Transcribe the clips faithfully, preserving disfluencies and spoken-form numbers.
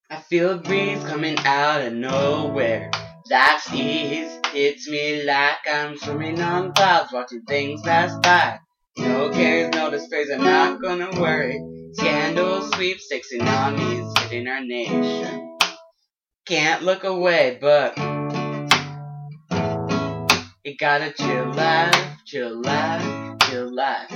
I feel a breeze coming out of nowhere. Life's ease hits me like I'm swimming on clouds, watching things pass by. No cares, no despairs, I'm not gonna worry. Scandals, sweepstakes, tsunamis hitting our nation. Can't look away, but you gotta chill life, chill life, chill life.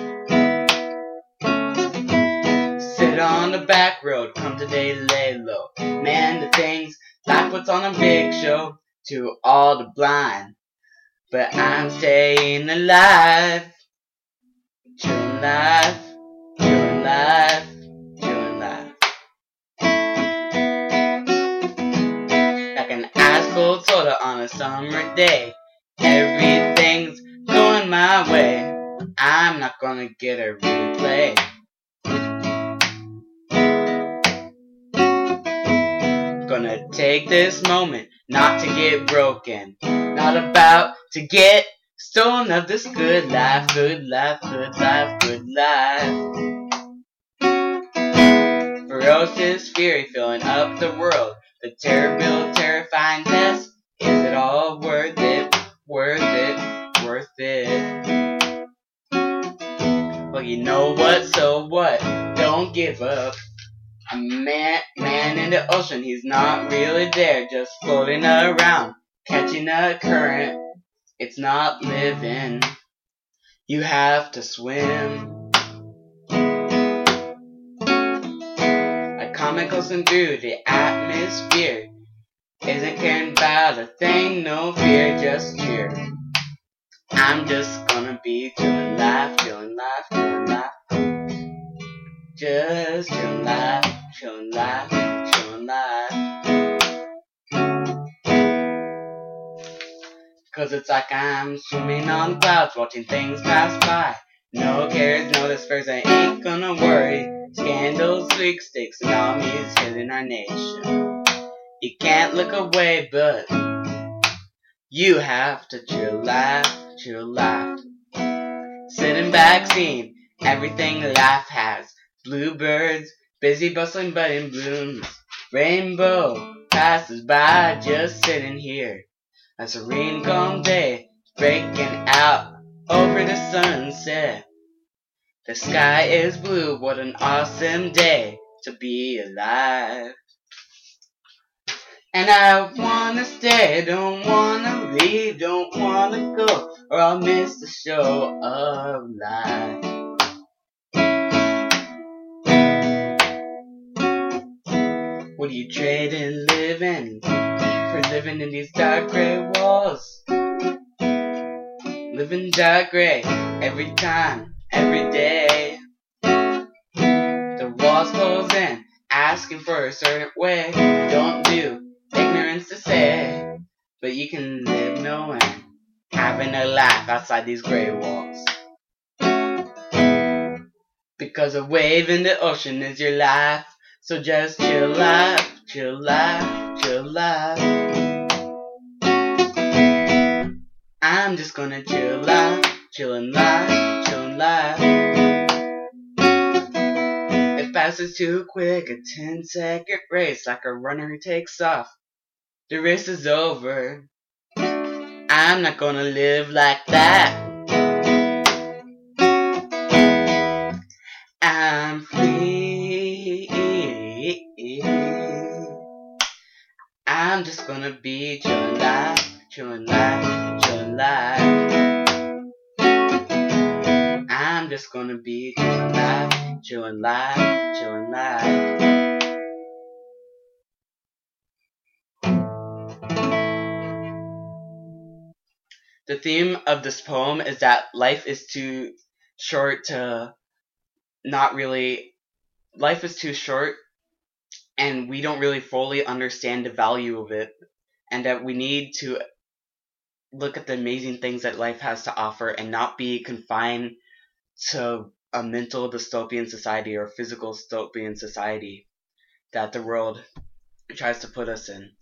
Sit on the back road, come today, lay low. Man, the things life puts on a big show to all the blind, but I'm staying alive. Chillin' life, chillin' life, chillin' life. Like an ice cold soda on a summer day. Everything's going my way. I'm not gonna get a replay. Gonna take this moment not to get broken, not about to get stolen of this good life, good life, good life, good life. Ferocious fury filling up the world, the terrible, terrifying test. Is it all worth it, worth it, worth it? Well, you know what, so what? Don't give up. A man, man in the ocean, he's not really there, just floating around, catching a current. It's not living. You have to swim. A comet coasting through the atmosphere, isn't caring about a thing, no fear, just cheer. I'm just gonna be chillin' life, chillin' life, chillin' life. Just chillin' life, chillin' life, chillin' life. Cause it's like I'm swimming on clouds, watching things pass by. No cares, no despairs, I ain't gonna worry. Scandals, sweepstakes, tsunamis hitting our nation. You can't look away, but you have to chill life, chill life. Sitting back, seeing everything life has. Bluebirds, busy bustling but in blooms. Rainbow passes by, just sitting here. A serene calm day, breaking out over the sunset. The sky is blue, what an awesome day to be alive. And I wanna stay, don't wanna leave, don't wanna go, or I'll miss the show of life. What are you trading living for, living in these dark gray walls? Living dark gray every time, every day. The walls close in, asking for a certain way. Don't do ignorance to say, but you can live knowing, having a life outside these gray walls. Because a wave in the ocean is your life. So just chill life, chill life, chill life. I'm just gonna chill life, chillin' life, chillin' life. It passes too quick, a ten second race, like a runner who takes off. The race is over. I'm not gonna live like that. I'm free. I'm just gonna be chillin' life, chillin' life, chillin' life. I'm just gonna be chillin' life, chillin' life, chillin' life. The theme of this poem is that life is too short to not really, life is too short and we don't really fully understand the value of it, and that we need to look at the amazing things that life has to offer and not be confined to a mental dystopian society or physical dystopian society that the world tries to put us in.